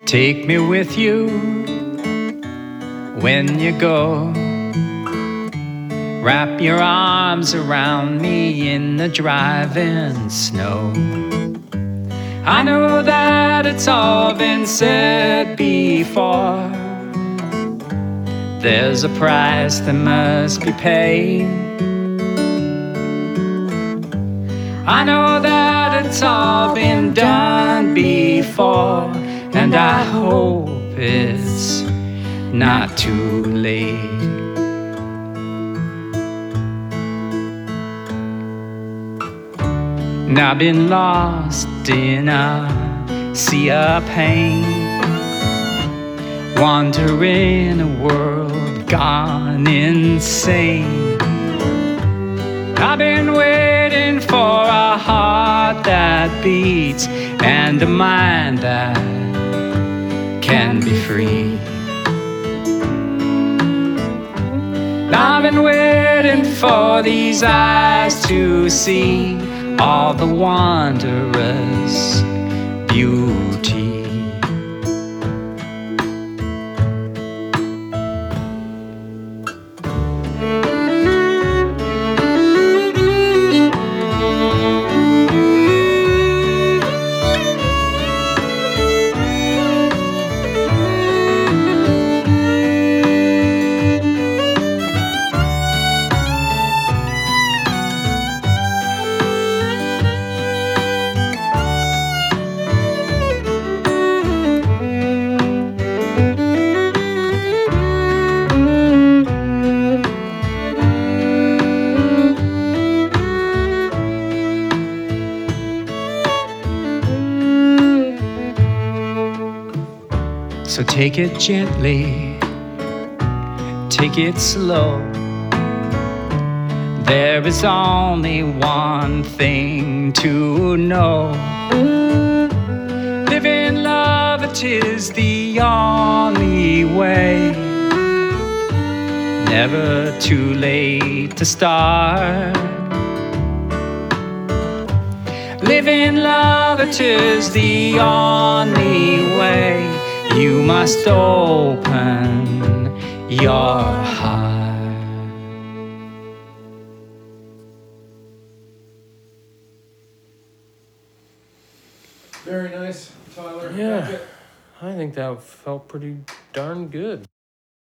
Take me with you when you go. Wrap your arms around me in the driving snow. I know that it's all been said before. There's a price that must be paid. I know that it's all been done before, and I hope it's not too late. And I've been lost in a sea of pain, wandering a world gone insane. I've been waiting for a heart that beats and a mind that can be free. I've been waiting for these eyes to see all the wondrous beauty. So take it gently, take it slow. There is only one thing to know. Live in love, it is the only way. Never too late to start. Live in love, it is the only way. You must open your heart. Very nice, Tyler. Yeah, I think that felt pretty darn good.